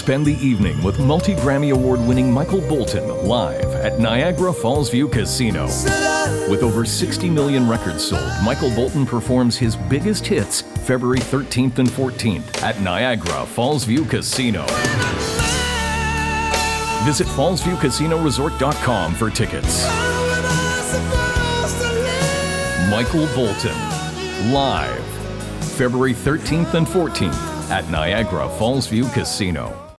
Spend the evening with multi-Grammy Award-winning Michael Bolton live at Niagara Falls View Casino. With over 60 million records sold, Michael Bolton performs his biggest hits February 13th and 14th at Niagara Falls View Casino. Visit fallsviewcasinoresort.com for tickets. Michael Bolton, live, February 13th and 14th at Niagara Falls View Casino.